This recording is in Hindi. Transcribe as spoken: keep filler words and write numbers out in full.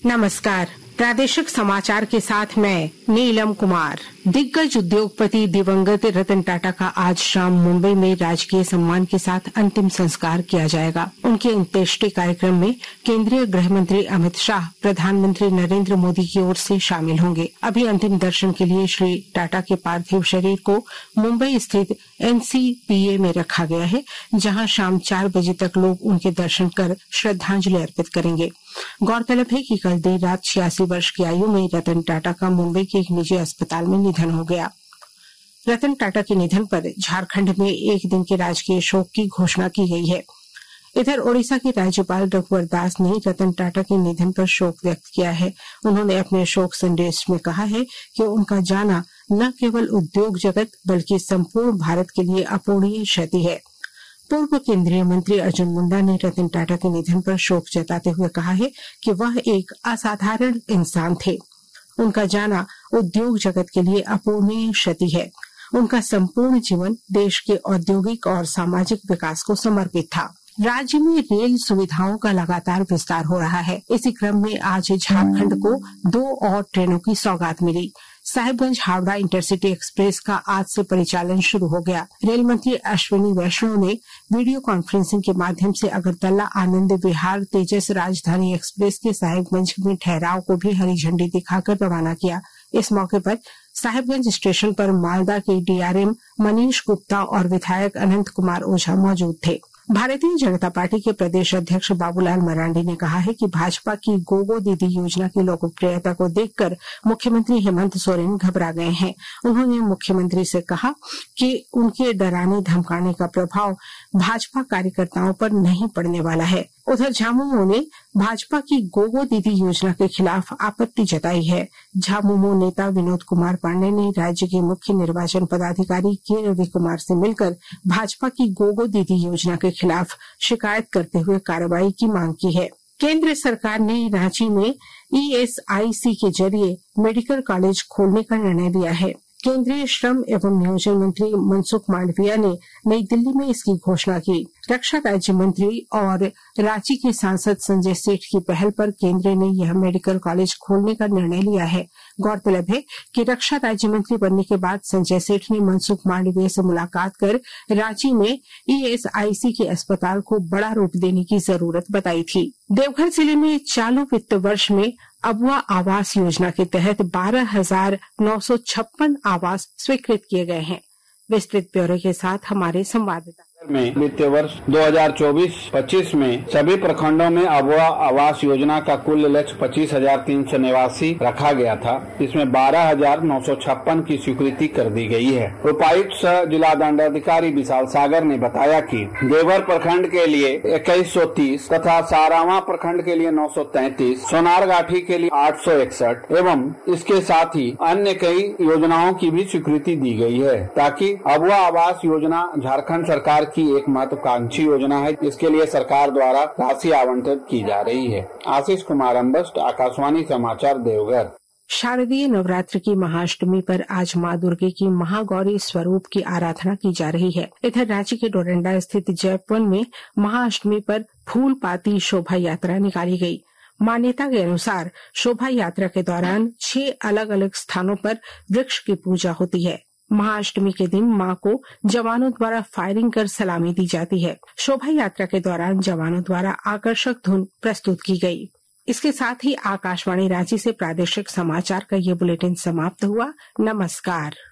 नमस्कार। प्रादेशिक समाचार के साथ मैं नीलम कुमार। दिग्गज उद्योगपति दिवंगत रतन टाटा का आज शाम मुंबई में राजकीय सम्मान के साथ अंतिम संस्कार किया जाएगा। उनके अंत्येष्टि कार्यक्रम में केंद्रीय गृह मंत्री अमित शाह, प्रधानमंत्री नरेंद्र मोदी की ओर से शामिल होंगे। अभी अंतिम दर्शन के लिए श्री टाटा के पार्थिव शरीर को मुंबई स्थित एनसीपीए में रखा गया है, जहां शाम चार बजे तक लोग उनके दर्शन कर श्रद्धांजलि अर्पित करेंगे। गौरतलब है कि कल देर रात छियासी वर्ष की आयु में रतन टाटा का मुंबई के एक निजी अस्पताल में निधन हो गया। रतन टाटा के निधन पर झारखंड में एक दिन के राजकीय शोक की घोषणा की गई है। इधर ओडिशा के राज्यपाल रघुवर दास ने रतन टाटा के निधन पर शोक व्यक्त किया है। उन्होंने अपने शोक संदेश में कहा है कि उनका जाना न केवल उद्योग जगत बल्कि संपूर्ण भारत के लिए अपूरणीय क्षति है। पूर्व केंद्रीय मंत्री अर्जुन मुंडा ने रतन टाटा के निधन पर शोक जताते हुए कहा है कि वह एक असाधारण इंसान थे। उनका जाना उद्योग जगत के लिए अपूरणीय क्षति है। उनका संपूर्ण जीवन देश के औद्योगिक और सामाजिक विकास को समर्पित था। राज्य में रेल सुविधाओं का लगातार विस्तार हो रहा है। इसी क्रम में आज झारखंड को दो और ट्रेनों की सौगात मिली। साहिबगंज हावड़ा इंटरसिटी एक्सप्रेस का आज से परिचालन शुरू हो गया। रेल मंत्री अश्विनी वैष्णव ने वीडियो कॉन्फ्रेंसिंग के माध्यम से अगरतला आनंद विहार तेजस राजधानी एक्सप्रेस के साहिबगंज में ठहराव को भी हरी झंडी दिखाकर रवाना किया। इस मौके पर साहिबगंज स्टेशन पर मालदा के डीआरएम मनीष गुप्ता और विधायक अनंत कुमार ओझा मौजूद थे। भारतीय जनता पार्टी के प्रदेश अध्यक्ष बाबूलाल मरांडी ने कहा है कि भाजपा की गोगो दीदी योजना की लोकप्रियता को देखकर मुख्यमंत्री हेमंत सोरेन घबरा गए हैं। उन्होंने मुख्यमंत्री से कहा कि उनके डराने धमकाने का प्रभाव भाजपा कार्यकर्ताओं पर नहीं पड़ने वाला है। उधर झामुमो ने भाजपा की गोगो दीदी योजना के खिलाफ आपत्ति जताई है। झामुमो नेता विनोद कुमार पांडे ने राज्य के मुख्य निर्वाचन पदाधिकारी के रवि कुमार से मिलकर भाजपा की गोगो दीदी योजना के खिलाफ शिकायत करते हुए कार्रवाई की मांग की है। केंद्र सरकार ने रांची में ईएसआईसी के जरिए मेडिकल कॉलेज खोलने का निर्णय लिया है। केंद्रीय श्रम एवं नियोजन मंत्री मनसुख मांडविया ने नई दिल्ली में इसकी घोषणा की। रक्षा राज्य मंत्री और रांची के सांसद संजय सेठ की पहल पर केंद्र ने यह मेडिकल कॉलेज खोलने का निर्णय लिया है। गौरतलब है कि रक्षा राज्य मंत्री बनने के बाद संजय सेठ ने मनसुख मांडविया से मुलाकात कर रांची में ईएसआईसी के अस्पताल को बड़ा रूप देने की जरूरत बताई थी। देवघर जिले में चालू वित्त वर्ष में अबुआ आवास योजना के तहत बारह हजार नौ सौ छप्पन आवास स्वीकृत किए गए हैं। विस्तृत ब्यौरे के साथ हमारे संवाददाता में वित्तीय वर्ष दो हज़ार चौबीस पच्चीस में सभी प्रखंडों में अबुआ आवास योजना का कुल लक्ष्य पच्चीस हजार तीन सौ निवासी रखा गया था। इसमें बारह हजार नौ सौ छप्पन की स्वीकृति कर दी गई है। उपायुक्त सह जिला दंडाधिकारी विशाल सागर ने बताया कि देवघर प्रखंड के लिए इक्कीस सौ तीस तथा सारावा प्रखंड के लिए नौ सौ तैंतीस, सोनारगाठी के लिए आठ सौ इकसठ एवं इसके साथ ही अन्य कई योजनाओं की भी स्वीकृति दी गई है, ताकि अबुआ आवास योजना झारखंड सरकार की एक महत्वाकांक्षी योजना है। इसके लिए सरकार द्वारा राशि आवंटित की जा रही है। आशीष कुमार अम्बस्ट, आकाशवाणी समाचार, देवघर। शारदीय नवरात्र की महाअष्टमी पर आज मां दुर्गे की महागौरी स्वरूप की आराधना की जा रही है। इधर रांची के डोरंडा स्थित जयवन में महाअष्टमी पर फूल पाती शोभा यात्रा निकाली गई। मान्यता के अनुसार शोभा यात्रा के दौरान छह अलग अलग स्थानों पर वृक्ष की पूजा होती है। महाअष्टमी के दिन मां को जवानों द्वारा फायरिंग कर सलामी दी जाती है। शोभा यात्रा के दौरान जवानों द्वारा आकर्षक धुन प्रस्तुत की गई। इसके साथ ही आकाशवाणी रांची से प्रादेशिक समाचार का ये बुलेटिन समाप्त हुआ। नमस्कार।